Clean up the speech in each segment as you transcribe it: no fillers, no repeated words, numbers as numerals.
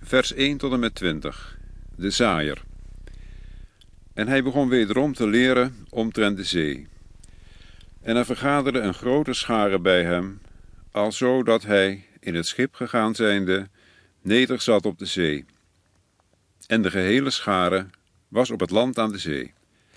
vers 1 tot en met 20, de zaaier. En hij begon wederom te leren omtrent de zee. En er vergaderde een grote schare bij hem, alzo dat hij, in het schip gegaan zijnde, nederzat op de zee. En de gehele schare was op het land aan de zee.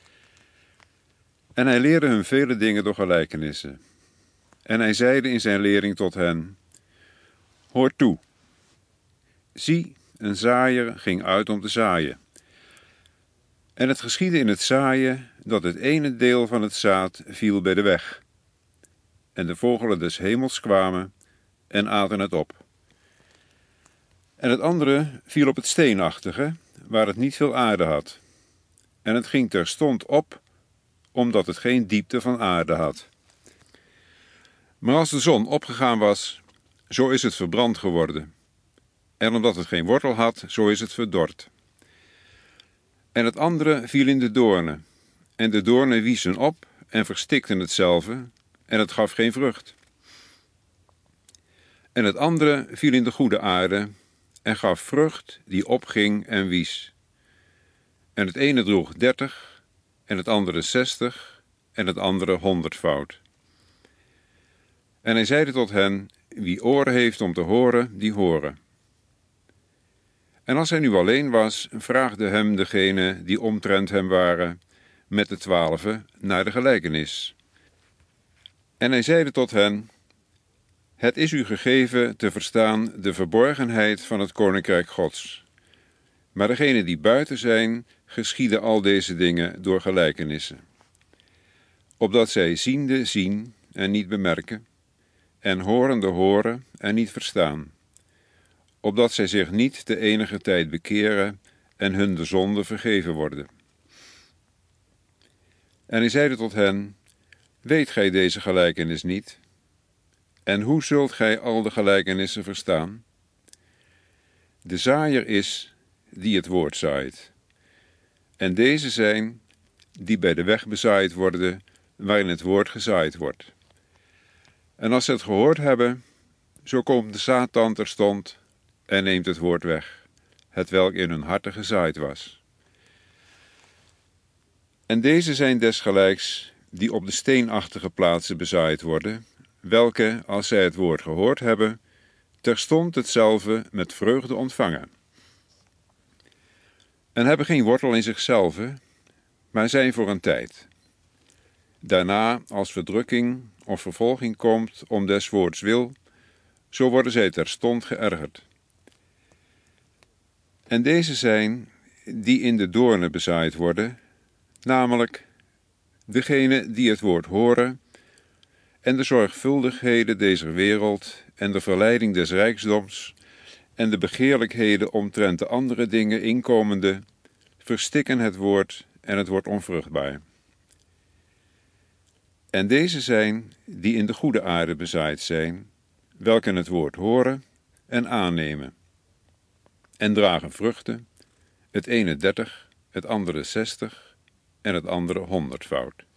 En hij leerde hun vele dingen door gelijkenissen. En hij zeide in zijn lering tot hen: Hoort toe. Zie, een zaaier ging uit om te zaaien. En het geschiedde in het zaaien dat het ene deel van het zaad viel bij de weg. En de vogelen des hemels kwamen en aten het op. En het andere viel op het steenachtige, waar het niet veel aarde had. En het ging terstond op, omdat het geen diepte van aarde had. Maar als de zon opgegaan was, zo is het verbrand geworden. En omdat het geen wortel had, zo is het verdord. En het andere viel in de doornen. En de doornen wiezen op en verstikten hetzelve, en het gaf geen vrucht. En het andere viel in de goede aarde, en gaf vrucht die opging en wies. En het ene droeg 30, en het andere 60, en het andere 100-fout. En hij zeide tot hen: Wie oren heeft om te horen, die horen. En als hij nu alleen was, vraagde hem degene die omtrent hem waren, met de 12 naar de gelijkenis. En hij zeide tot hen: Het is u gegeven te verstaan de verborgenheid van het koninkrijk Gods. Maar degenen die buiten zijn, geschieden al deze dingen door gelijkenissen. Opdat zij ziende zien en niet bemerken, en horende horen en niet verstaan. Opdat zij zich niet te enige tijd bekeren en hun de zonde vergeven worden. En hij zeide tot hen: Weet gij deze gelijkenis niet? En hoe zult gij al de gelijkenissen verstaan? De zaaier is die het woord zaait. En deze zijn die bij de weg bezaaid worden, waarin het woord gezaaid wordt. En als ze het gehoord hebben, zo komt de Satan terstond en neemt het woord weg, hetwelk in hun harten gezaaid was. En deze zijn desgelijks die op de steenachtige plaatsen bezaaid worden, welke, als zij het woord gehoord hebben, terstond hetzelve met vreugde ontvangen. En hebben geen wortel in zichzelf, maar zijn voor een tijd. Daarna, als verdrukking of vervolging komt om des woords wil, zo worden zij terstond geërgerd. En deze zijn die in de doornen bezaaid worden, namelijk degene die het woord horen en de zorgvuldigheden deze wereld en de verleiding des rijkdoms en de begeerlijkheden omtrent de andere dingen inkomende, verstikken het woord en het wordt onvruchtbaar. En deze zijn die in de goede aarde bezaaid zijn, welke het woord horen en aannemen, en dragen vruchten, het ene 30, het andere 60 en het andere 100-fout.